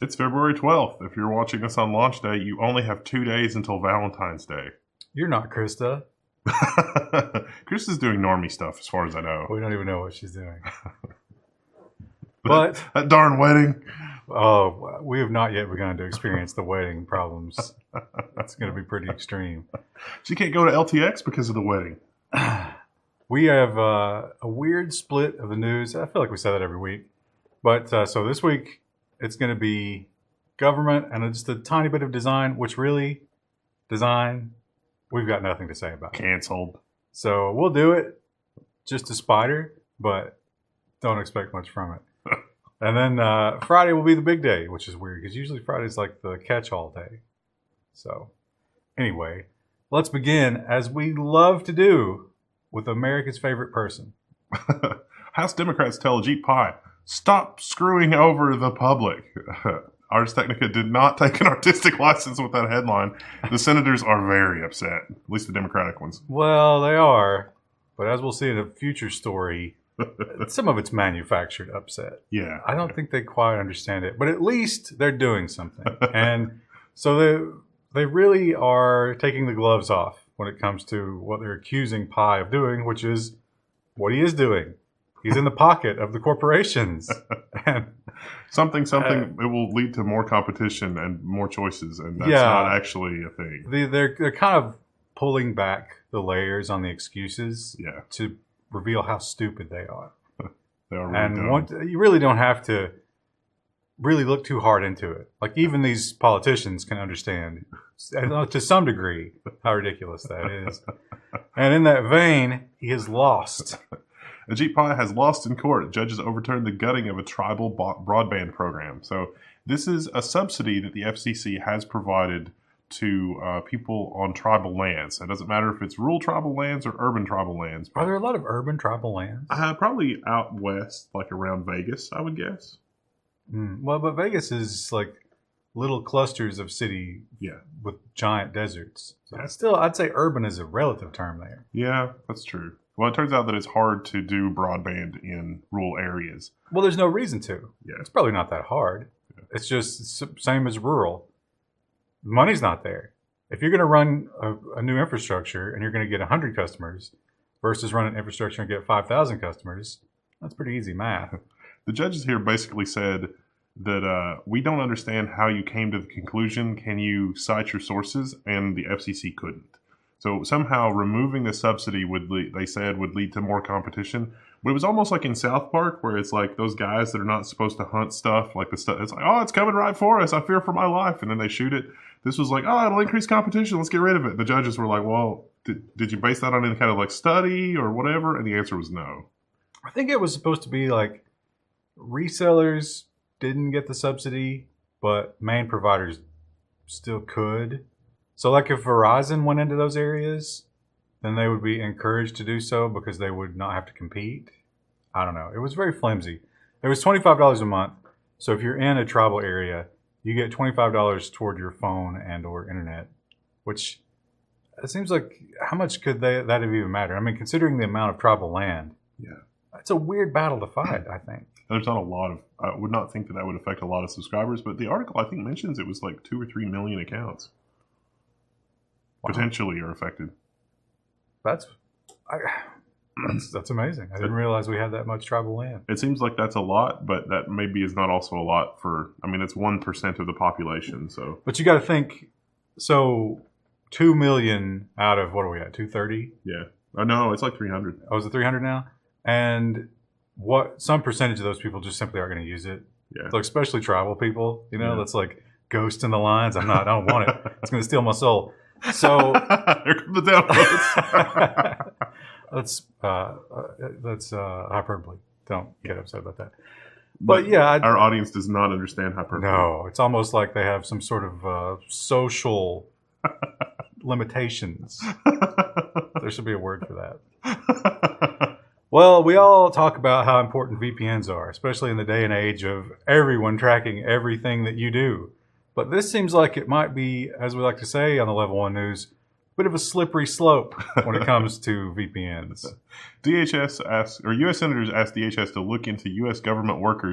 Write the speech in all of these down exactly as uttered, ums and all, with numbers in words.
It's February twelfth. If you're watching this on launch day, you only have two days until Valentine's Day. You're not Krista. Krista's doing normie stuff, as far as I know. We don't even know what she's doing. But that darn wedding. Oh, we have not yet begun to experience the wedding problems. That's going to be pretty extreme. She can't go to L T X because of the wedding. We have uh, a weird split of the news. I feel like we say that every week. But uh, so this week, it's going to be government and just a tiny bit of design, which really, design, we've got nothing to say about. Canceled. So we'll do it just a spider, but don't expect much from it. And then uh, Friday will be the big day, which is weird because usually Friday's like the catch-all day. So anyway, let's begin, as we love to do, with America's favorite person. House Democrats tell Ajit Pai, stop screwing over the public. Ars Technica did not take an artistic license with that headline. The senators are very upset, at least the Democratic ones. Well, they are. But as we'll see in a future story, some of it's manufactured upset. Yeah. I don't think they quite understand it. But at least they're doing something. And so they, they really are taking the gloves off when it comes to what they're accusing Pai of doing, which is what he is doing. He's in the pocket of the corporations. And, something, something, uh, it will lead to more competition and more choices, and that's yeah, not actually a thing. They, they're, they're kind of pulling back the layers on the excuses yeah. to reveal how stupid they are. They are really and dumb. One, you really don't have to really look too hard into it. Like, even these politicians can understand, to some degree, how ridiculous that is. And in that vein, he has lost. Ajit Pai has lost in court. Judges overturned the gutting of a tribal broadband program. So this is a subsidy that the F C C has provided to uh, people on tribal lands. It doesn't matter if it's rural tribal lands or urban tribal lands. Are there a lot of urban tribal lands? Uh, probably out west, like around Vegas, I would guess. Mm, well, but Vegas is like little clusters of city yeah. with giant deserts. So yeah. Still, I'd say urban is a relative term there. Yeah, that's true. Well, it turns out that it's hard to do broadband in rural areas. Well, there's no reason to. Yeah. It's probably not that hard. Yeah. It's just it's same as rural. Money's not there. If you're going to run a, a new infrastructure and you're going to get one hundred customers versus running infrastructure and get five thousand customers, that's pretty easy math. The judges here basically said that uh, we don't understand how you came to the conclusion. Can you cite your sources? And the F C C couldn't. So somehow removing the subsidy would lead, they said would lead to more competition. But it was almost like in South Park, where it's like those guys that are not supposed to hunt stuff, like the stuff. It's like, oh, it's coming right for us. I fear for my life, and then they shoot it. This was like, oh, it'll increase competition. Let's get rid of it. The judges were like, well, did, did you base that on any kind of like study or whatever? And the answer was no. I think it was supposed to be like resellers didn't get the subsidy, but main providers still could. So like if Verizon went into those areas, then they would be encouraged to do so because they would not have to compete. I don't know. It was very flimsy. It was twenty-five dollars a month. So if you're in a tribal area, you get twenty-five dollars toward your phone and or internet, which it seems like how much could they, that have even mattered? I mean, considering the amount of tribal land, yeah, that's a weird battle to fight, I think. There's not a lot of, I would not think that that would affect a lot of subscribers, but the article I think mentions it was like two or three million accounts. Wow. Potentially are affected. That's, I, that's that's amazing. I didn't realize we had that much tribal land. It seems like that's a lot, but that maybe is not also a lot for. I mean, it's one percent of the population. So, but you got to think. So, two million out of what are we at? Two thirty. Yeah. Oh no, it's like three hundred. Oh, is it three hundred now? And what? Some percentage of those people just simply aren't going to use it. Yeah. So especially tribal people. You know, yeah. that's like ghost in the lines. I'm not. I don't want it. It's going to steal my soul. So here come the downloads. that's uh, that's uh, hyperbole. Don't get upset about that. But, but yeah, I'd, our audience does not understand hyperbole. No, it's almost like they have some sort of uh, social limitations. There should be a word for that. Well, we all talk about how important V P Ns are, especially in the day and age of everyone tracking everything that you do. But this seems like it might be, as we like to say on the Level One News, a bit of a slippery slope when it comes to V P Ns. D H S asked, or U S senators asked D H S to look into U S government workers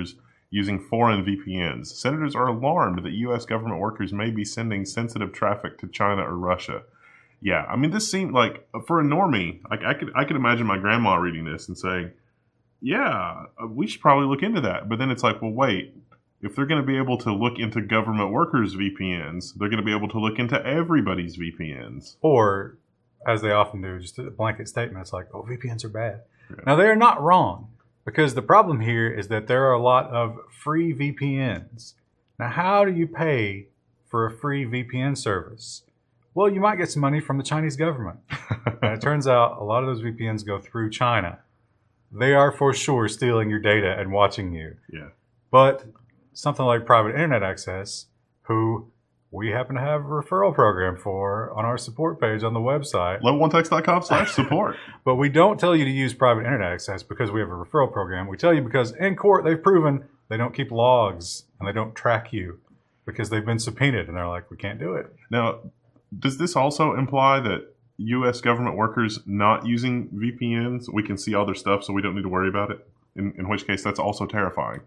using foreign V P Ns. Senators are alarmed that U S government workers may be sending sensitive traffic to China or Russia. Yeah, I mean, this seemed like, for a normie, like I could I could imagine my grandma reading this and saying, yeah, we should probably look into that. But then it's like, well, wait, if they're going to be able to look into government workers' V P Ns, they're going to be able to look into everybody's V P Ns. Or, as they often do, just a blanket statement. It's like, oh, V P Ns are bad. Yeah. Now, they are not wrong, because the problem here is that there are a lot of free V P Ns. Now, how do you pay for a free V P N service? Well, you might get some money from the Chinese government. And it turns out a lot of those V P Ns go through China. They are for sure stealing your data and watching you. Yeah. But something like private internet access, who we happen to have a referral program for on our support page on the website. level one text dot com slash support. But we don't tell you to use private internet access because we have a referral program. We tell you because in court they've proven they don't keep logs and they don't track you because they've been subpoenaed and they're like, we can't do it. Now, does this also imply that U S government workers not using V P Ns, we can see all their stuff so we don't need to worry about it? In, in which case, that's also terrifying.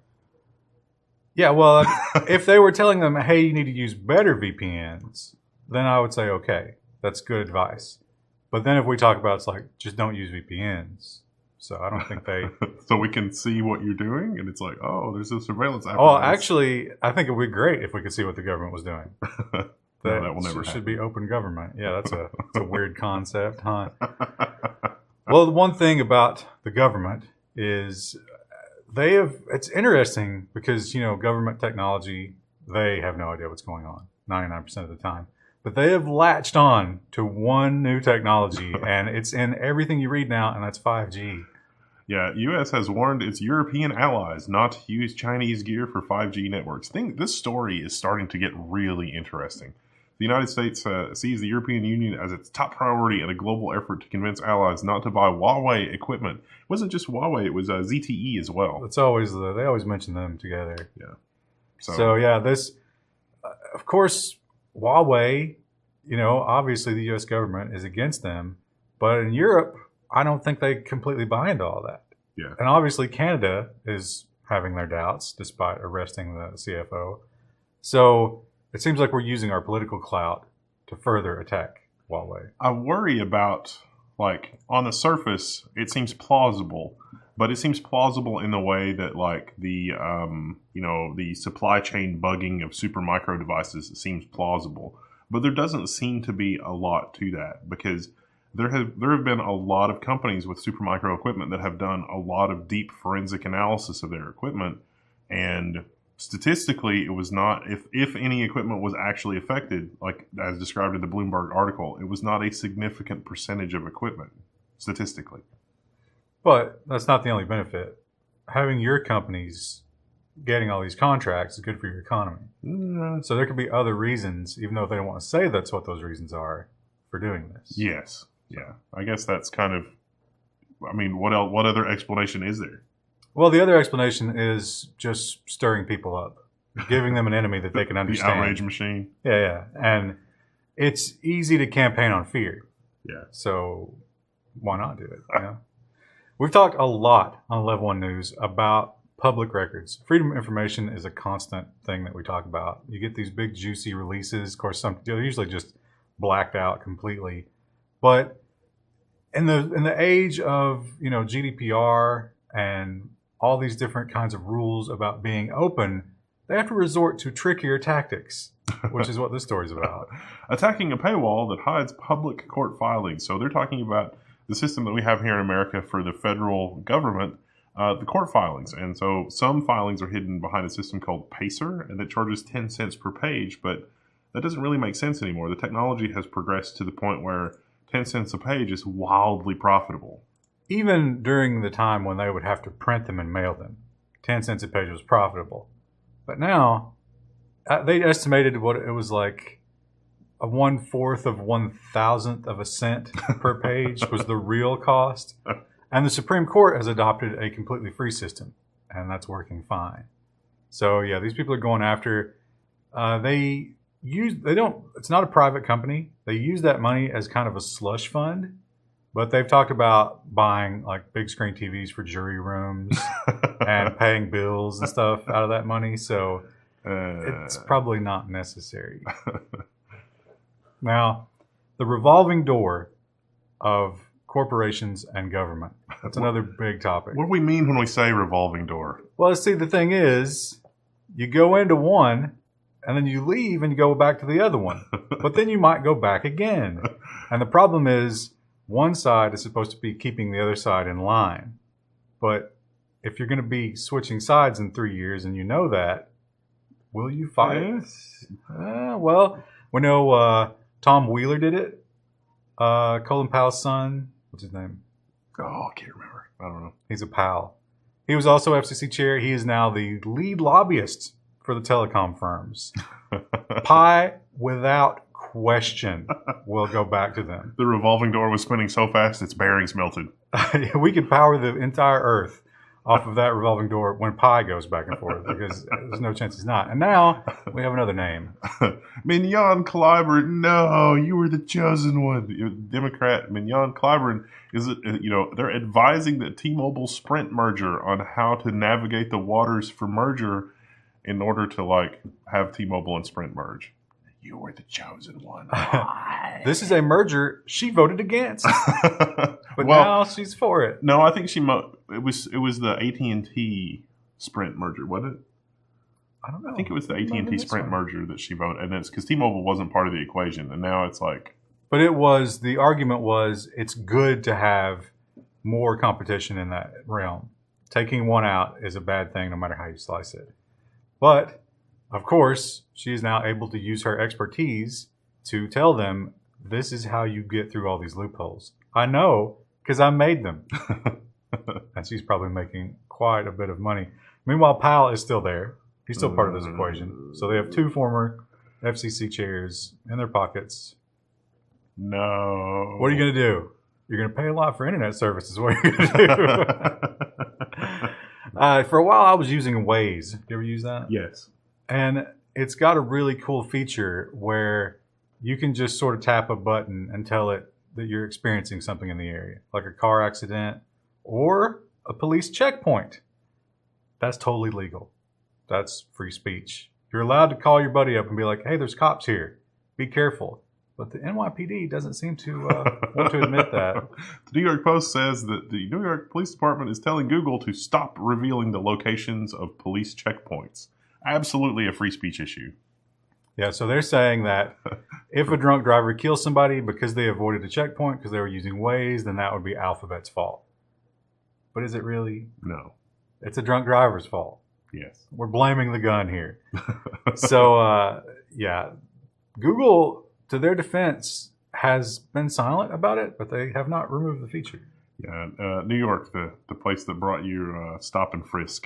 Yeah, well, if they were telling them, hey, you need to use better V P Ns, then I would say, okay, that's good advice. But then if we talk about, it's like, just don't use V P Ns. So I don't think they... So we can see what you're doing, and it's like, oh, there's a surveillance apparatus. Oh, actually, I think it would be great if we could see what the government was doing. No, that will never should happen. be open government. Yeah, that's a, that's a weird concept, huh? Well, the one thing about the government is they have, it's interesting because, you know, government technology, they have no idea what's going on ninety-nine percent of the time. But they have latched on to one new technology, and it's in everything you read now, and that's five G. Yeah, U S has warned its European allies not to use Chinese gear for five G networks. Think this story is starting to get really interesting. The United States uh, sees the European Union as its top priority in a global effort to convince allies not to buy Huawei equipment. It wasn't just Huawei, it was uh, Z T E as well. It's always, the, they always mention them together. Yeah. So, so yeah, this, uh, of course, Huawei, you know, obviously the U S government is against them. But in Europe, I don't think they completely buy into all that. Yeah. And obviously Canada is having their doubts despite arresting the C F O. So it seems like we're using our political clout to further attack Huawei. I worry about, like, on the surface, it seems plausible, but it seems plausible in the way that, like, the, um, you know, the supply chain bugging of super micro devices seems plausible. But there doesn't seem to be a lot to that because there have there have been a lot of companies with super micro equipment that have done a lot of deep forensic analysis of their equipment, and statistically, it was not, if, if any equipment was actually affected, like as described in the Bloomberg article, it was not a significant percentage of equipment, statistically. But that's not the only benefit. Having your companies getting all these contracts is good for your economy. Mm. So there could be other reasons, even though they don't want to say that's what those reasons are, for doing this. Yes. Yeah. I guess that's kind of, I mean, what else, what other explanation is there? Well, the other explanation is just stirring people up, giving them an enemy that they can understand. The outrage machine. Yeah, yeah. And it's easy to campaign on fear. Yeah. So why not do it? You know? We've talked a lot on Level One News about public records. Freedom of information is a constant thing that we talk about. You get these big juicy releases. Of course, some they're usually just blacked out completely. But in the in the age of, you know, G D P R and all these different kinds of rules about being open, they have to resort to trickier tactics, which is what this story's about. Attacking a paywall that hides public court filings. So they're talking about the system that we have here in America for the federal government, uh, the court filings. And so some filings are hidden behind a system called Pacer, and that charges ten cents per page, but that doesn't really make sense anymore. The technology has progressed to the point where ten cents a page is wildly profitable. Even during the time when they would have to print them and mail them, ten cents a page was profitable. But now, uh, they estimated what it was like a one-fourth of one thousandth of a cent per page was the real cost. And the Supreme Court has adopted a completely free system, and that's working fine. So, yeah, these people are going after, uh, they use, they don't, it's not a private company. They use that money as kind of a slush fund. But they've talked about buying like big screen T Vs for jury rooms and paying bills and stuff out of that money. So Uh, it's probably not necessary. Now, the revolving door of corporations and government. That's another big topic. what do we mean when we say revolving door? Well, see, the thing is, you go into one and then you leave and you go back to the other one. But then you might go back again. And the problem is, one side is supposed to be keeping the other side in line. But if you're going to be switching sides in three years and you know that, will you fight? Yes. Uh, well, we know uh, Tom Wheeler did it. Uh, Colin Powell's son, what's his name? Oh, I can't remember. I don't know. He's a pal. He was also F C C chair. He is now the lead lobbyist for the telecom firms. Pi, without question, will go back to them. The revolving door was spinning so fast its bearings melted. We could power the entire Earth off of that revolving door when Pi goes back and forth, because there's no chance he's not. And now we have another name. Mignon Clyburn, no, you were the chosen one. Democrat Mignon Clyburn is, you know, they're advising the T-Mobile Sprint merger on how to navigate the waters for merger in order to like have T-Mobile and Sprint merge. You were the chosen one. This is a merger she voted against, but well, now she's for it. No, I think she mo- it was it was the A T and T Sprint merger, wasn't it? I don't know. I think it was the A T and T Sprint merger that she voted, and it's because T-Mobile wasn't part of the equation, and now it's like. But it was, the argument was, it's good to have more competition in that realm. Taking one out is a bad thing, no matter how you slice it. But of course, she is now able to use her expertise to tell them, this is how you get through all these loopholes. I know, because I made them. And she's probably making quite a bit of money. Meanwhile, Powell is still there. He's still part of this equation. So they have two former F C C chairs in their pockets. No. What are you going to do? You're going to pay a lot for internet services. What are you going to do? uh, for a while, I was using Waze. You ever use that? Yes. And it's got a really cool feature where you can just sort of tap a button and tell it that you're experiencing something in the area, like a car accident or a police checkpoint. That's totally legal. That's free speech. You're allowed to call your buddy up and be like, hey, there's cops here. Be careful. But the N Y P D doesn't seem to uh, want to admit that. The New York Post says that the New York Police Department is telling Google to stop revealing the locations of police checkpoints. Absolutely a free speech issue. Yeah, so they're saying that if a drunk driver kills somebody because they avoided a checkpoint because they were using Waze, then that would be Alphabet's fault. But is it really? No. It's a drunk driver's fault. Yes. We're blaming the gun here. So, uh, yeah, Google, to their defense, has been silent about it, but they have not removed the feature. Yeah, uh, New York, the, the place that brought you uh, stop and frisk.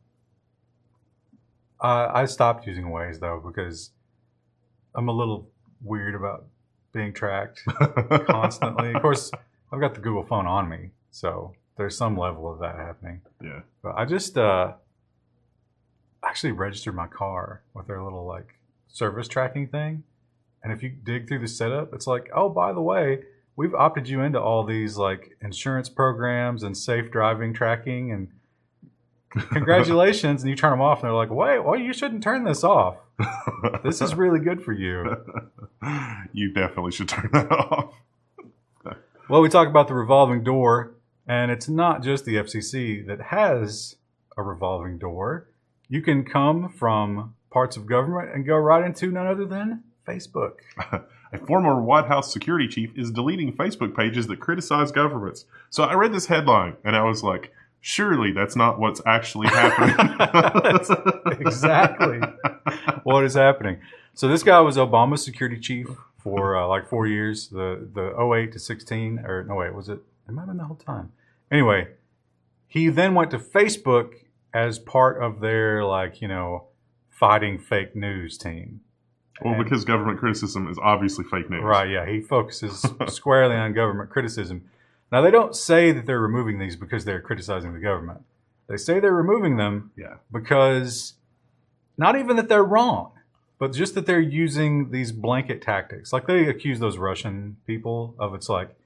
Uh, I stopped using Waze, though, because I'm a little weird about being tracked constantly. Of course, I've got the Google phone on me, so there's some level of that happening. Yeah. But I just uh, actually registered my car with their little, like, service tracking thing. And if you dig through the setup, it's like, oh, by the way, we've opted you into all these, like, insurance programs and safe driving tracking, and congratulations. And you turn them off, and they're like, wait, well, you shouldn't turn this off. This is really good for you. You definitely should turn that off. Well, we talk about the revolving door, and it's not just the F C C that has a revolving door. You can come from parts of government and go right into none other than Facebook. A former White House security chief is deleting Facebook pages that criticize governments. So I read this headline, and I was like, surely that's not what's actually happening. That's exactly what is happening. So this guy was Obama's security chief for uh, like four years, the the oh eight to sixteen, or no wait, was it? It might have been the whole time. Anyway, he then went to Facebook as part of their, like, you know, fighting fake news team. Well, And- because government criticism is obviously fake news. Right, yeah. He focuses squarely on government criticism. Now, they don't say that they're removing these because they're criticizing the government. They say they're removing them Yeah. because not even that they're wrong, but just that they're using these blanket tactics. Like they accuse those Russian people of, it's like,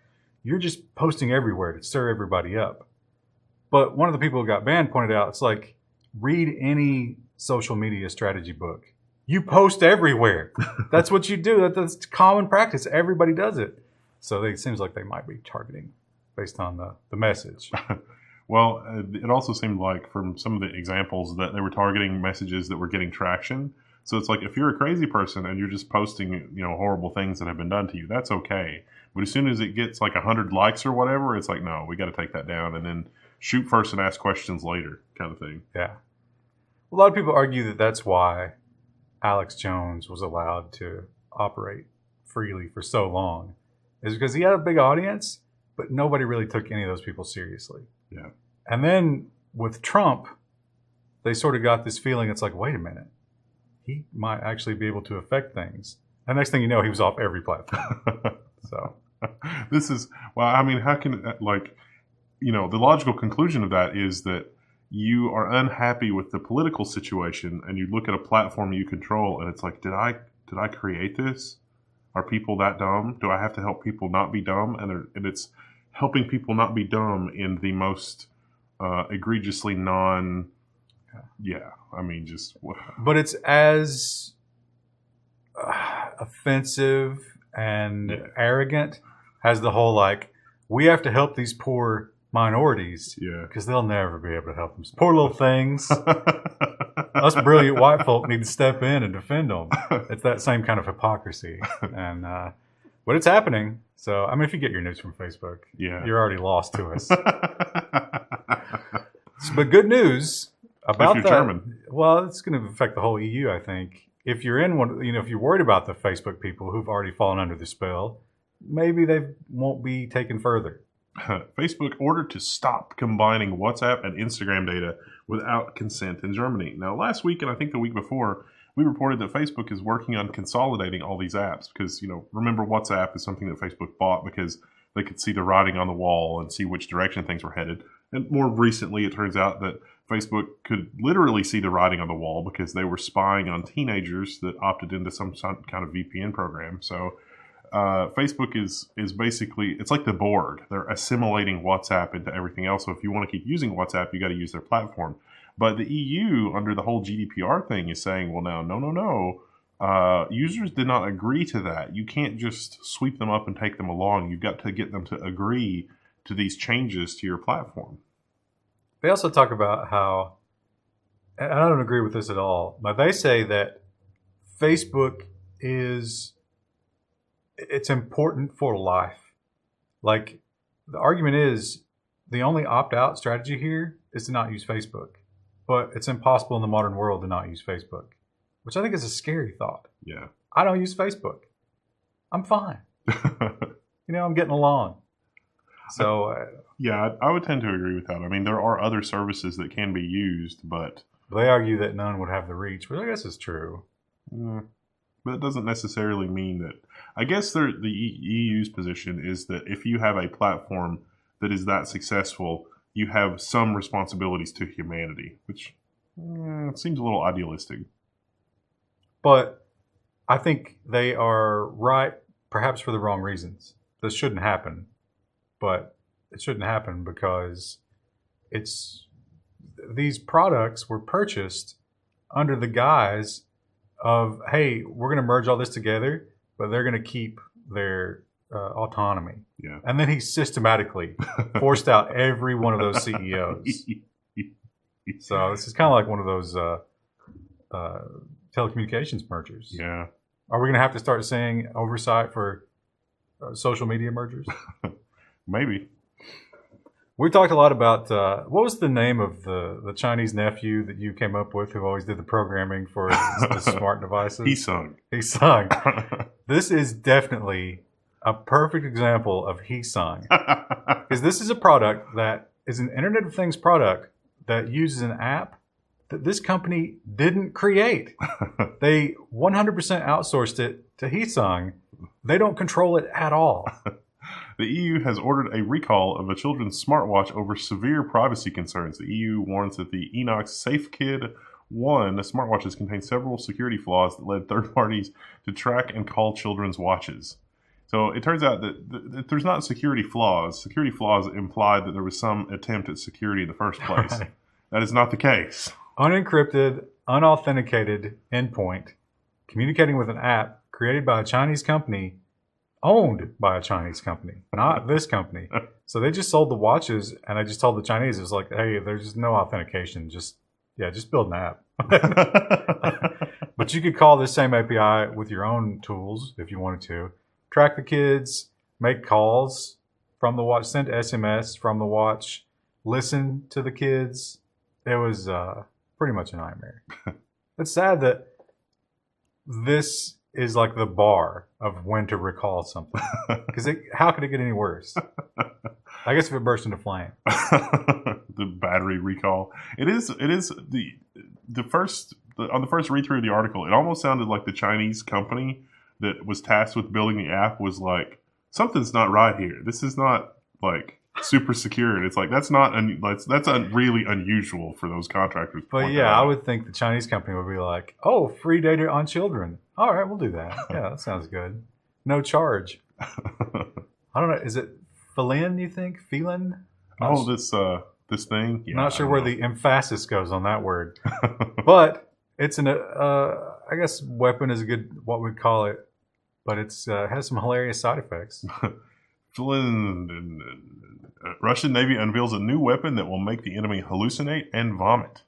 you're just posting everywhere to stir everybody up. But one of the people who got banned pointed out, it's like, read any social media strategy book. You post everywhere. That's what you do. That, that's common practice. Everybody does it. So they, it seems like they might be targeting based on the, the message. Well, uh, it also seemed like from some of the examples that they were targeting messages that were getting traction. So it's like if you're a crazy person and you're just posting, you know, horrible things that have been done to you, that's okay. But as soon as it gets like one hundred likes or whatever, it's like, no, we got to take that down and then shoot first and ask questions later kind of thing. Yeah. A lot of people argue that that's why Alex Jones was allowed to operate freely for so long, is because he had a big audience, but nobody really took any of those people seriously. Yeah. And then with Trump, they sort of got this feeling, it's like, wait a minute, he might actually be able to affect things. And next thing you know, he was off every platform. So this is, well, I mean, how can, like, you know, the logical conclusion of that is that you are unhappy with the political situation and you look at a platform you control and it's like, did I, did I create this? Are people that dumb? Do I have to help people not be dumb? And, and it's helping people not be dumb in the most uh, egregiously non, yeah, I mean, just. But it's as uh, offensive and yeah. arrogant as the whole, like, we have to help these poor minorities, yeah, because they'll never be able to help them. Poor little things. Us brilliant white folk need to step in and defend them. It's that same kind of hypocrisy, and uh, but it's happening. So I mean, if you get your news from Facebook, yeah, you're already lost to us. But good news about if you're that. German. Well, it's going to affect the whole E U, I think. If you're in one, you know, if you're worried about the Facebook people who've already fallen under the spell, maybe they won't be taken further. Facebook ordered to stop combining WhatsApp and Instagram data without consent in Germany. Now, last week and I think the week before, we reported that Facebook is working on consolidating all these apps because, you know, remember WhatsApp is something that Facebook bought because they could see the writing on the wall and see which direction things were headed. And more recently, it turns out that Facebook could literally see the writing on the wall because they were spying on teenagers that opted into some kind of V P N program. So Uh, Facebook is is basically, it's like the Borg. They're assimilating WhatsApp into everything else. So if you want to keep using WhatsApp, you got to use their platform. But the E U, under the whole G D P R thing, is saying, well, now, no, no, no. Uh, users did not agree to that. You can't just sweep them up and take them along. You've got to get them to agree to these changes to your platform. They also talk about how, and I don't agree with this at all, but they say that Facebook is... it's important for life. Like, the argument is the only opt-out strategy here is to not use Facebook. But it's impossible in the modern world to not use Facebook, which I think is a scary thought. Yeah. I don't use Facebook. I'm fine. You know, I'm getting along. So, uh, yeah, I would tend to agree with that. I mean, there are other services that can be used, but... they argue that none would have the reach, which I guess is true. Mm. But it doesn't necessarily mean that. I guess the E U's position is that if you have a platform that is that successful, you have some responsibilities to humanity, which eh, seems a little idealistic. But I think they are right, perhaps for the wrong reasons. This shouldn't happen, but it shouldn't happen because it's these products were purchased under the guise of, hey, we're going to merge all this together, but they're going to keep their uh, autonomy. Yeah. And then he systematically forced out every one of those C E Os. So this is kind of like one of those uh, uh, telecommunications mergers. Yeah. Are we going to have to start saying oversight for uh, social media mergers? Maybe. We talked a lot about, uh, what was the name of the, the Chinese nephew that you came up with who always did the programming for the smart devices? Heesung. Heesung. This is definitely a perfect example of Heesung. Because this is a product that is an Internet of Things product that uses an app that this company didn't create. They one hundred percent outsourced it to Heesung. They don't control it at all. The E U has ordered a recall of a children's smartwatch over severe privacy concerns. The E U warns that the Enox SafeKid one smartwatches contain several security flaws that led third parties to track and call children's watches. So it turns out that, that, that there's not security flaws. Security flaws implied that there was some attempt at security in the first place. Right. That is not the case. Unencrypted, unauthenticated endpoint communicating with an app created by a Chinese company, owned by a Chinese company, not this company. So they just sold the watches, and I just told the Chinese, it was like, hey, there's no authentication. Just, yeah, just build an app. But you could call this same A P I with your own tools if you wanted to. Track the kids, make calls from the watch, send S M S from the watch, listen to the kids. It was uh, pretty much a nightmare. It's sad that this is like the bar of when to recall something. Because how could it get any worse? I guess if it burst into flame. The battery recall. It is. It is the the first the, on the first read through of the article. It almost sounded like the Chinese company that was tasked with building the app was like, something's not right here. This is not like super secure. And it's like that's not un, that's that's un, really unusual for those contractors. But yeah, I would think the Chinese company would be like, oh, free data on children. All right, we'll do that. Yeah, that sounds good. No charge. I don't know. Is it Felin, you think? Felin? Oh, this uh, this thing? Yeah, not sure where know. the emphasis goes on that word. But it's an, uh, I guess weapon is a good, what we'd call it. But it's uh, has some hilarious side effects. Finland, uh, Russian Navy unveils a new weapon that will make the enemy hallucinate and vomit.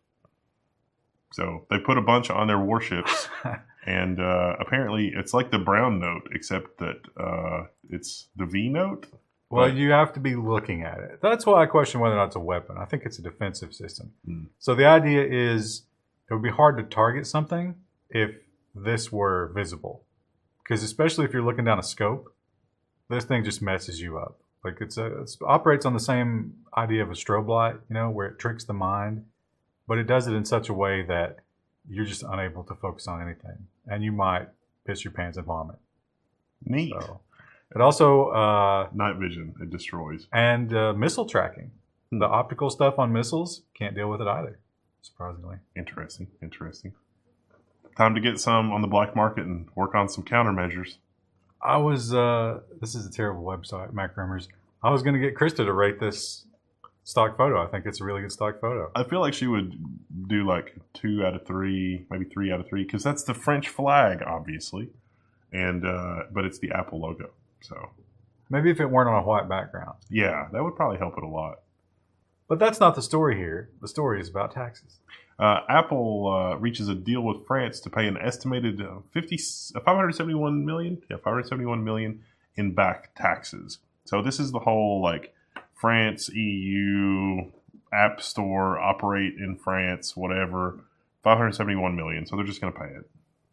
So they put a bunch on their warships, and uh, apparently it's like the brown note, except that uh, it's the V note. Well, but you have to be looking at it. That's why I question whether or not it's a weapon. I think it's a defensive system. Mm. So the idea is it would be hard to target something if this were visible. Because especially if you're looking down a scope, this thing just messes you up. Like it's a, it operates on the same idea of a strobe light, you know, where it tricks the mind, but it does it in such a way that you're just unable to focus on anything, and you might piss your pants and vomit. Neat. So, it also uh, night vision. It destroys and uh, missile tracking. Hmm. The optical stuff on missiles can't deal with it either. Surprisingly. Interesting. Interesting. Time to get some on the black market and work on some countermeasures. I was, uh, this is a terrible website, MacRumors. I was going to get Krista to rate this stock photo. I think it's a really good stock photo. I feel like she would do like two out of three, maybe three out of three, because that's the French flag, obviously. And, uh, but it's the Apple logo. So maybe if it weren't on a white background. Yeah, that would probably help it a lot. But that's not the story here. The story is about taxes. Uh, Apple uh, reaches a deal with France to pay an estimated uh, fifty, uh, five hundred seventy-one million, yeah, five hundred seventy-one million in back taxes. So this is the whole like France, E U, App Store, operate in France, whatever. five hundred seventy-one million. So they're just going to pay it.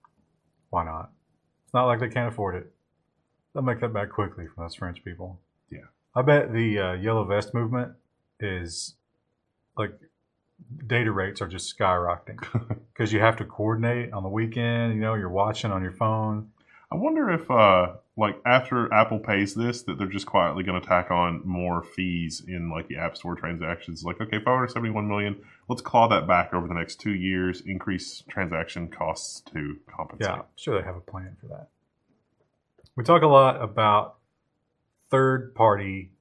Why not? It's not like they can't afford it. They'll make that back quickly from those French people. Yeah, I bet the uh, yellow vest movement is like. Data rates are just skyrocketing because you have to coordinate on the weekend. You know, you're watching on your phone. I wonder if, uh, like, after Apple pays this, that they're just quietly going to tack on more fees in like the App Store transactions. Like, okay, five hundred seventy-one million. Let's claw that back over the next two years. Increase transaction costs to compensate. Yeah, I'm sure they have a plan for that. We talk a lot about third-party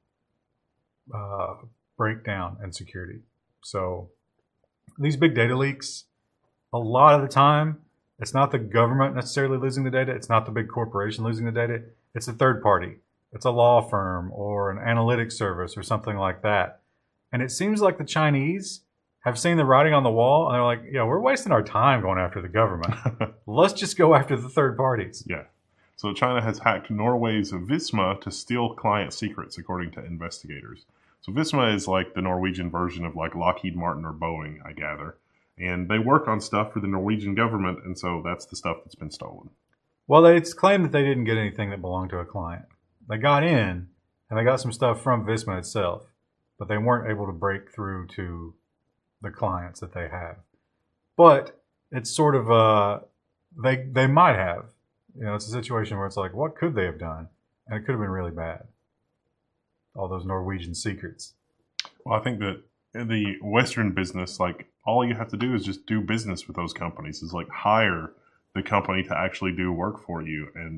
uh, breakdown and security. So. These big data leaks, a lot of the time, it's not the government necessarily losing the data. It's not the big corporation losing the data. It's a third party. It's a law firm or an analytics service or something like that. And it seems like the Chinese have seen the writing on the wall and they're like, yeah, we're wasting our time going after the government. Let's just go after the third parties. Yeah. So China has hacked Norway's Visma to steal client secrets, according to investigators. So Visma is like the Norwegian version of like Lockheed Martin or Boeing, I gather. And they work on stuff for the Norwegian government, and so that's the stuff that's been stolen. Well, it's claimed that they didn't get anything that belonged to a client. They got in, and they got some stuff from Visma itself, but they weren't able to break through to the clients that they have. But it's sort of, uh, they they might have. You know, it's a situation where it's like, what could they have done? And it could have been really bad. All those Norwegian secrets. Well, I think that in the Western business, like all you have to do is just do business with those companies. Is like hire the company to actually do work for you, and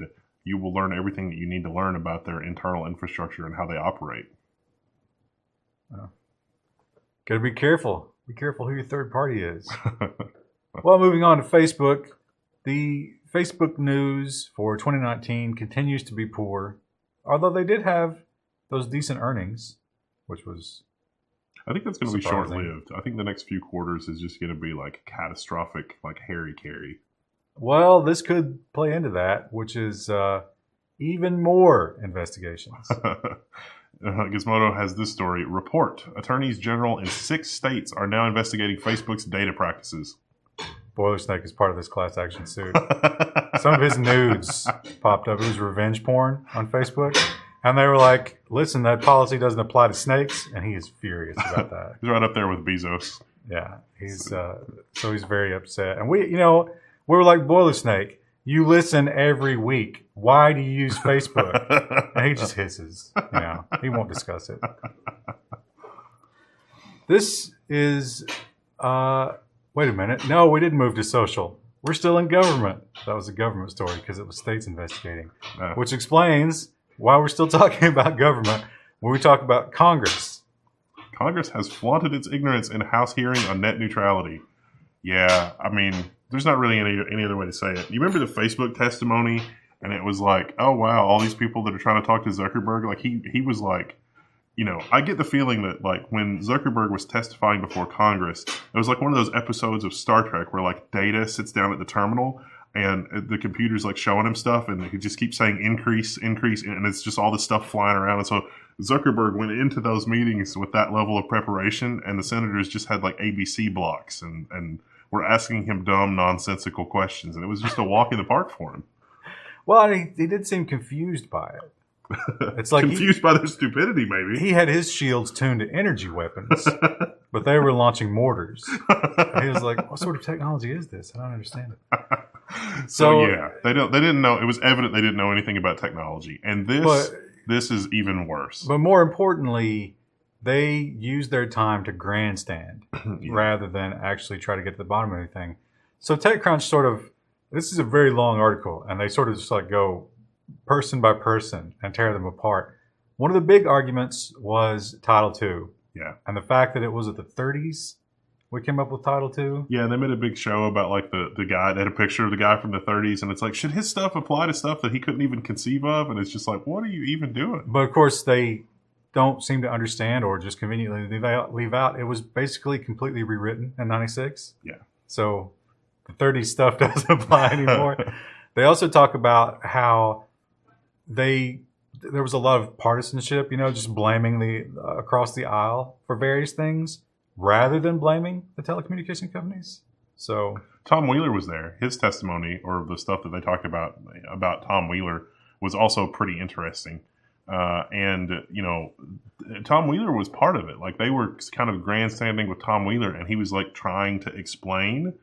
you will learn everything that you need to learn about their internal infrastructure and how they operate. Oh. Got to be careful. Be careful who your third party is. Well, moving on to Facebook. The Facebook news for twenty nineteen continues to be poor, although they did have those decent earnings, which was I think that's going to be surprising. short-lived. I think the next few quarters is just going to be like catastrophic, like Harry Carey. Well, this could play into that, which is uh, even more investigations. uh, Gizmodo has this story. Report. Attorneys general in six states are now investigating Facebook's data practices. Boiler Snake is part of this class action suit. Some of his nudes popped up. It was revenge porn on Facebook. And they were like, listen, that policy doesn't apply to snakes. And he is furious about that. He's right up there with Bezos. Yeah. He's uh, so he's very upset. And we, you know, we were like, Boiler Snake, you listen every week. Why do you use Facebook? And he just hisses. You know, he won't discuss it. This is, uh, wait a minute. No, we didn't move to social. We're still in government. That was a government story because it was states investigating, Uh, which explains why we're still talking about government when we talk about Congress. Congress has flaunted its ignorance in a House hearing on net neutrality. Yeah, I mean, there's not really any any other way to say it. You remember the Facebook testimony, and it was like, oh wow, all these people that are trying to talk to Zuckerberg, like he he was like, you know, I get the feeling that like when Zuckerberg was testifying before Congress, it was like one of those episodes of Star Trek where like Data sits down at the terminal and the computer's like showing him stuff, and he just keeps saying increase, increase, and it's just all this stuff flying around. And so Zuckerberg went into those meetings with that level of preparation, and the senators just had like A B C blocks and and were asking him dumb, nonsensical questions, and it was just a walk in the park for him. Well, he, he did seem confused by it. It's like Confused by their stupidity, maybe. he, he had his shields tuned to energy weapons, but they were launching mortars. And he was like, what sort of technology is this? I don't understand it. So, So, yeah, they don't. They didn't know. It was evident they didn't know anything about technology, and this But- this is even worse. But more importantly, they used their time to grandstand Yeah. rather than actually try to get to the bottom of anything. So TechCrunch sort of, this is a very long article, and they sort of just like go person by person and tear them apart. One of the big arguments was Title two. Yeah. And the fact that it was at the thirties we came up with Title two. Yeah, they made a big show about like the, the guy. They had a picture of the guy from the thirties, and it's like, should his stuff apply to stuff that he couldn't even conceive of? And it's just like, what are you even doing? But of course, they don't seem to understand or just conveniently leave out, leave out. It was basically completely rewritten in ninety-six. Yeah. So the thirties stuff doesn't apply anymore. They also talk about how they there was a lot of partisanship, you know, just blaming the uh, across the aisle for various things rather than blaming the telecommunication companies. So Tom Wheeler was there. His testimony, or the stuff that they talked about about Tom Wheeler, was also pretty interesting. Uh, and you know, Tom Wheeler was part of it. Like they were kind of grandstanding with Tom Wheeler, and he was like trying to explain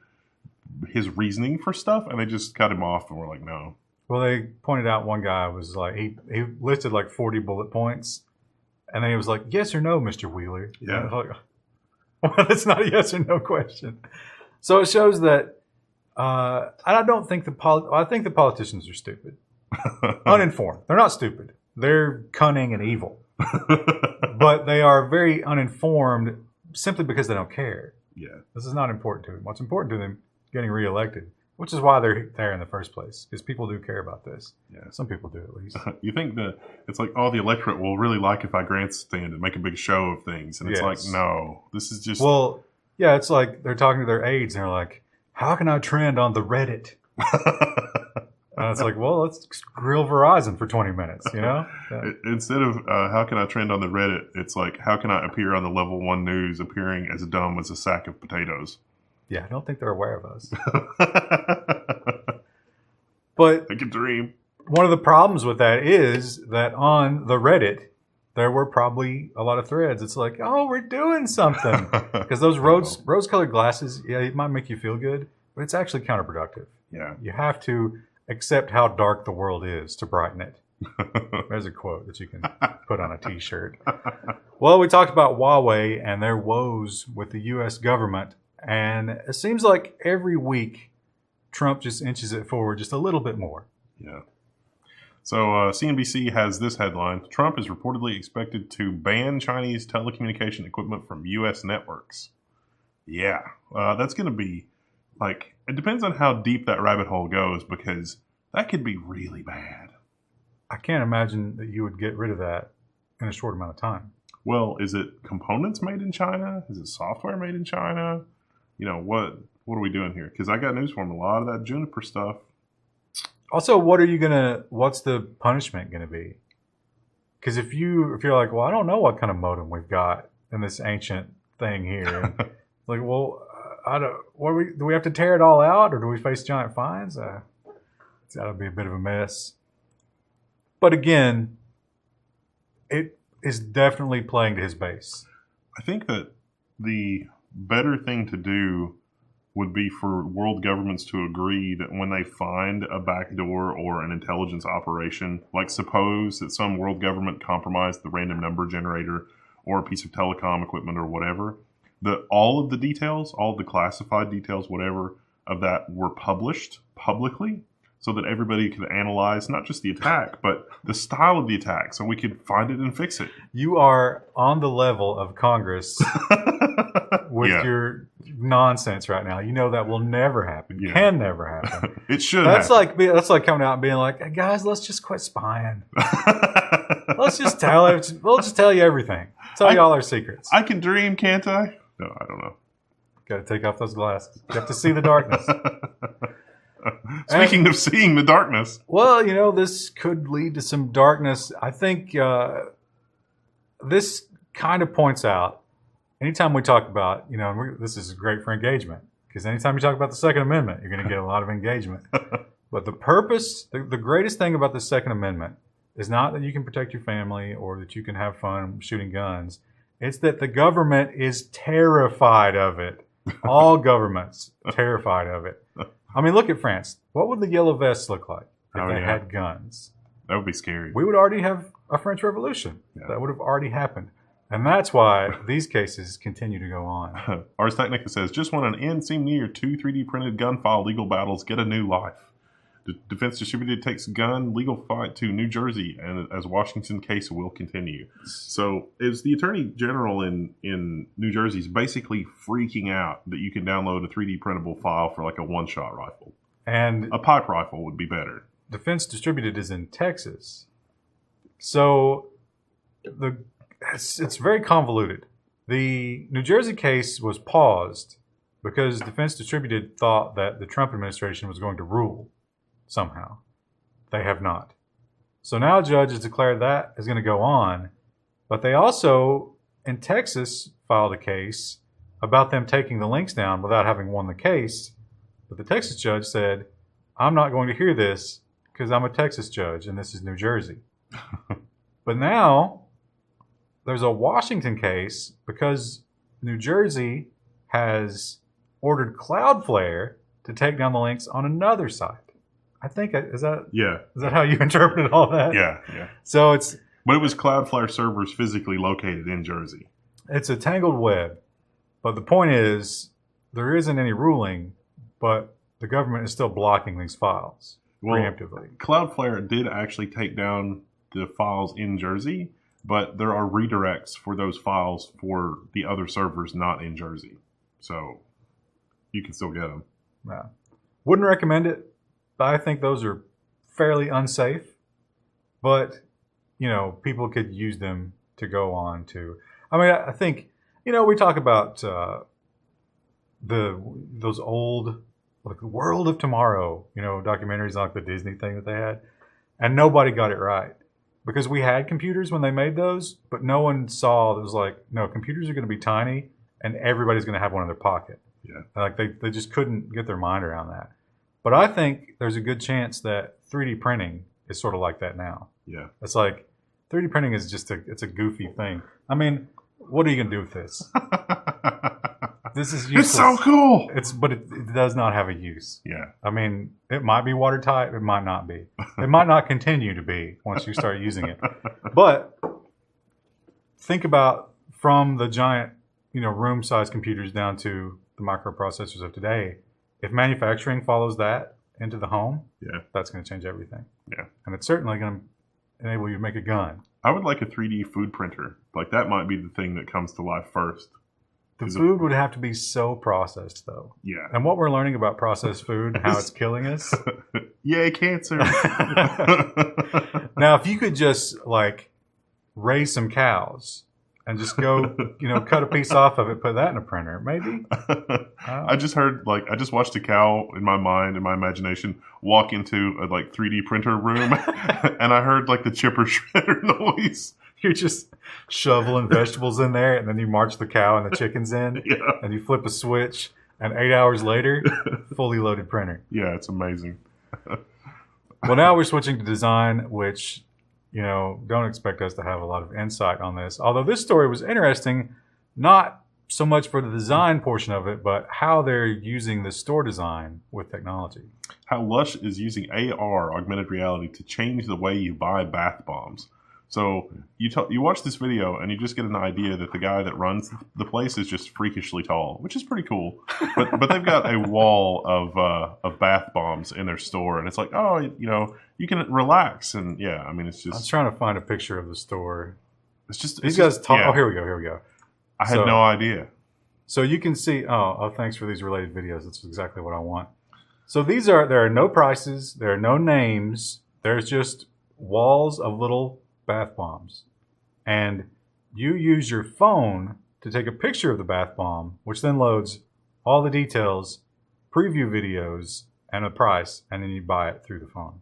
his reasoning for stuff, and they just cut him off and were like, no. well, they pointed out one guy was like he he listed like forty bullet points, and then he was like, "Yes or no, Mister Wheeler?" Yeah. And I was like, well, that's not a yes or no question. So it shows that, uh, I don't think the poli- I think the politicians are stupid, uninformed. They're not stupid. They're cunning and evil, but they are very uninformed simply because they don't care. Yeah. This is not important to them. What's important to them getting reelected, which is why they're there in the first place, because people do care about this. Yeah. Some people do at least. You think that it's like, oh, the electorate will really like if I grandstand and make a big show of things. And it's Yes. like, no, this is just. Well, yeah, it's like they're talking to their aides and they're like, how can I trend on the Reddit? And it's like, well, let's grill Verizon for twenty minutes, you know? Yeah. Instead of uh, how can I trend on the Reddit, it's like, how can I appear on the level one news appearing as dumb as a sack of potatoes? Yeah, I don't think they're aware of us. But I can dream. one of the problems with that is that on the Reddit, there were probably a lot of threads. It's like, oh, we're doing something. Because those rose, rose-colored glasses, yeah, it might make you feel good, but it's actually counterproductive. Yeah. You have to accept how dark the world is to brighten it. There's a quote that you can put on a t-shirt. Well, we talked about Huawei and their woes with the U S government, and it seems like every week Trump just inches it forward just a little bit more. Yeah. So uh, C N B C has this headline: Trump is reportedly expected to ban Chinese telecommunication equipment from U S networks. Yeah, uh, that's going to be like, it depends on how deep that rabbit hole goes, because that could be really bad. I can't imagine that you would get rid of that in a short amount of time. Well, is it components made in China? Is it software made in China? You know, what what are we doing here? Because I got news for him. A lot of that Juniper stuff. Also, what are you gonna? What's the punishment gonna be? Because if you if you're like, well, I don't know what kind of modem we've got in this ancient thing here. Like, well, I don't. What do we do? We have to tear it all out, or do we face giant fines? Uh, it's got to be a bit of a mess. But again, it is definitely playing to his base. I think that the better thing to do would be for world governments to agree that when they find a backdoor or an intelligence operation, like suppose that some world government compromised the random number generator or a piece of telecom equipment or whatever, that all of the details, all of the classified details, whatever of that were published publicly, so that everybody could analyze not just the attack, but the style of the attack, so we could find it and fix it. You are on the level of Congress with Yeah. your nonsense right now. You know that will never happen. Yeah. Can never happen. It should That's happen. like be- that's like coming out and being like, hey guys, let's just quit spying. Let's just tell it. We'll just tell you everything. Tell I- you all our secrets. I can dream, can't I? No, I don't know. Got to take off those glasses. You have to see the darkness. Speaking of seeing the darkness. Well, you know, this could lead to some darkness. I think uh, this kind of points out, anytime we talk about, you know, and we, this is great for engagement, because anytime you talk about the Second Amendment, you're going to get a lot of engagement. But the purpose, the, the greatest thing about the Second Amendment is not that you can protect your family or that you can have fun shooting guns. It's that the government is terrified of it. All governments terrified of it. I mean, look at France. What would the yellow vests look like if Oh, they yeah. had guns? That would be scary. We would already have a French Revolution. Yeah. That would have already happened. And that's why these cases continue to go on. Ars Technica says, just when an end seemed near, two three D printed gun file legal battles get a new life. The Defense Distributed takes gun legal fight to New Jersey, and as Washington case will continue. So, is the Attorney General in, in New Jersey is basically freaking out that you can download a three D printable file for like a one-shot rifle. And A pipe rifle would be better. Defense Distributed is in Texas. So the it's, it's very convoluted. The New Jersey case was paused because Defense Distributed thought that the Trump administration was going to rule somehow. They have not. So now a judge has declared that is going to go on, but they also, in Texas, filed a case about them taking the links down without having won the case. But the Texas judge said, I'm not going to hear this because I'm a Texas judge and this is New Jersey. But now there's a Washington case because New Jersey has ordered Cloudflare to take down the links on another site. I think, is that Yeah. is that how you interpreted all that? Yeah, yeah. So it's But it was Cloudflare servers physically located in Jersey. it's a tangled web. But the point is, there isn't any ruling, but the government is still blocking these files Well, preemptively. Cloudflare did actually take down the files in Jersey, but there are redirects for those files for the other servers not in Jersey. So you can still get them. Yeah. Wouldn't recommend it, but I think those are fairly unsafe. But, you know, people could use them to go on to. I mean, I think, you know, we talk about uh, the those old, like, World of Tomorrow, you know, documentaries like the Disney thing that they had, and nobody got it right. Because we had computers when they made those, but no one saw, it was like, no, computers are going to be tiny, and everybody's going to have one in their pocket. Yeah. Like, they, they just couldn't get their mind around that. But I think there's a good chance that three D printing is sort of like that now. Yeah. It's like, three D printing is just a, it's a goofy thing. I mean, what are you going to do with this? This is useless. It's so cool. It's, but it, it does not have a use. Yeah. I mean, it might be watertight. It might not be. It might not continue to be once you start using it. But think about from the giant, you know, room-sized computers down to the microprocessors of today. If manufacturing follows that into the home, Yeah. that's going to change everything. Yeah. And it's certainly going to enable you to make a gun. I would like a three D food printer. Like, that might be the thing that comes to life first. The Is it- food would have to be so processed, though. Yeah. And what we're learning about processed food and how it's killing us. Yay, cancer. Now, if you could just, like, raise some cows and just go, you know, cut a piece off of it, put that in a printer, maybe. I just heard, like, I just watched a cow in my mind, in my imagination, walk into a, like, three D printer room, and I heard, like, the chipper shredder noise. You're just shoveling vegetables in there, and then you march the cow and the chickens in, Yeah. and you flip a switch, and eight hours later, fully loaded printer. Yeah, it's amazing. Well, now we're switching to design, which, you know, don't expect us to have a lot of insight on this. Although this story was interesting, not so much for the design portion of it, but how they're using the store design with technology. How Lush is using A R, augmented reality, to change the way you buy bath bombs. So you t- you watch this video and you just get an idea that the guy that runs the place is just freakishly tall, which is pretty cool. But but they've got a wall of uh, of bath bombs in their store, and it's like, oh, you know, you can relax, and yeah, I mean, it's I'm just trying to find a picture of the store. it's just These it's guys just, talk. yeah. Oh, here we go. Here we go. I had so- no idea. So you can see. Oh, oh, thanks for these related videos. That's exactly what I want. So these are. There are no prices. There are no names. There's just walls of little bath bombs, and you use your phone to take a picture of the bath bomb, which then loads all the details, preview videos, and a price, and then you buy it through the phone.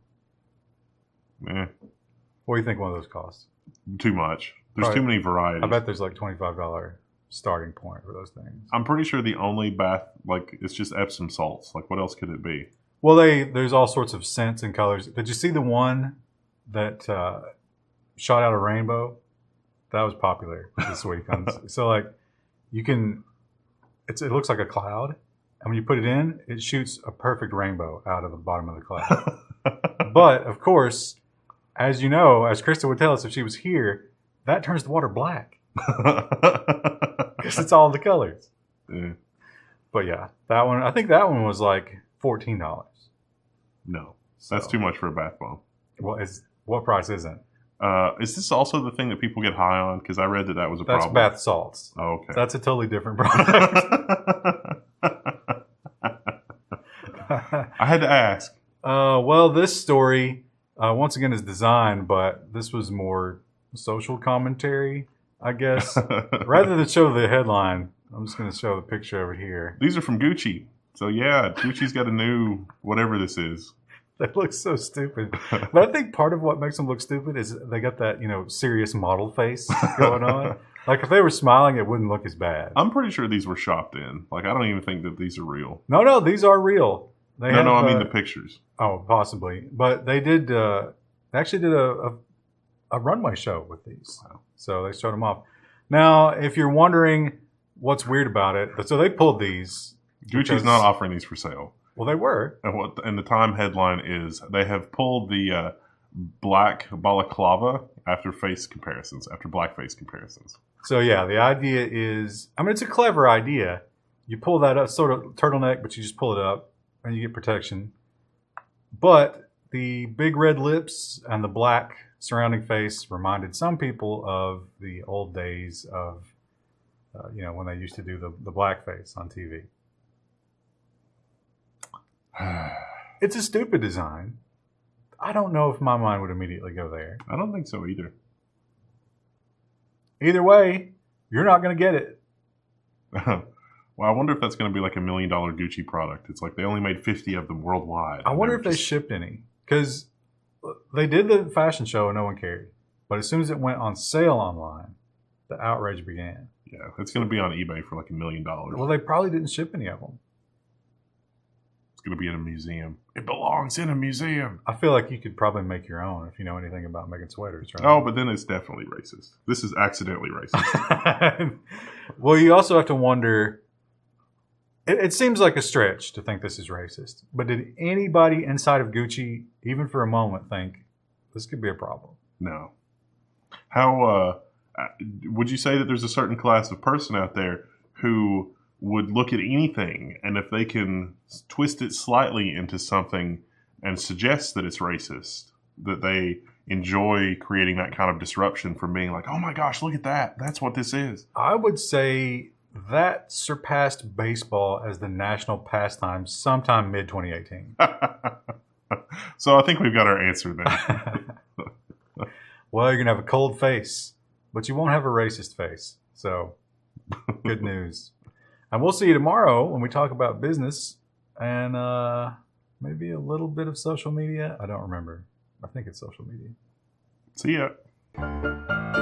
Eh, What do you think one of those costs? too much. There's Probably- too many varieties. I bet there's like twenty-five dollars starting point for those things. I'm pretty sure the only bath, like, it's just Epsom salts. Like, what else could it be? Well, they there's all sorts of scents and colors. Did you see the one that uh, shot out a rainbow? That was popular this week. On, so like, you can, it's it looks like a cloud, and when you put it in, it shoots a perfect rainbow out of the bottom of the cloud. But of course, as you know, as Krista would tell us if she was here, that turns the water black because it's all the colors. Eh, But yeah, that one, I think that one was like fourteen dollars. no, that's too much for a bath bomb. What is what price isn't? Uh, is this also the thing that people get high on? Because I read that that was a That's problem. bath salts. Oh, okay. That's a totally different product. I had to ask. uh, well, this story uh, once again is design, but this was more social commentary, I guess. Rather than show the headline, I'm just going to show the picture over here. These are from Gucci. So yeah, Gucci's got a new whatever this is. They look so stupid. But I think part of what makes them look stupid is they got that, you know, serious model face going on. Like if they were smiling, it wouldn't look as bad. I'm pretty sure these were shopped in. Like, I don't even think that these are real. No, no, these are real. They no, have, no, I mean uh, the pictures. Oh, possibly. But they did, uh, they actually did a, a, a runway show with these. Wow. So they showed them off. Now, if you're wondering what's weird about it, so they pulled these. Gucci's because- not offering these for sale. Well, they were. And what? And the Time headline is they have pulled the uh, black balaclava after face comparisons, after blackface comparisons. So yeah, the idea is, I mean, it's a clever idea. You pull that up, sort of turtleneck, but you just pull it up and you get protection. But the big red lips and the black surrounding face reminded some people of the old days of, uh, you know, when they used to do the, the blackface on T V. It's a stupid design. I don't know if my mind would immediately go there. I don't think so either. Either way, you're not going to get it. Well, I wonder if that's going to be like a million dollar Gucci product. It's like they only made fifty of them worldwide. I wonder They're if they just- shipped any. Because they did the fashion show and no one cared. But as soon as it went on sale online, the outrage began. Yeah, it's going to be on eBay for like a million dollars. Well, they probably didn't ship any of them. It's going to be in a museum. It belongs in a museum. I feel like you could probably make your own if you know anything about making sweaters, right? Oh, but then it's definitely racist. This is accidentally racist. Well, you also have to wonder. It, it seems like a stretch to think this is racist, but did anybody inside of Gucci, even for a moment, think this could be a problem? No. How uh, uh, would you say that there's a certain class of person out there who would look at anything, and if they can twist it slightly into something and suggests that it's racist, that they enjoy creating that kind of disruption from being like, oh my gosh, look at that. That's what this is. I would say that surpassed baseball as the national pastime sometime mid twenty eighteen. So I think we've got our answer then. Well, you're going to have a cold face, but you won't have a racist face. So, good news. And we'll see you tomorrow when we talk about business and uh, maybe a little bit of social media. I don't remember. I think it's social media. See ya.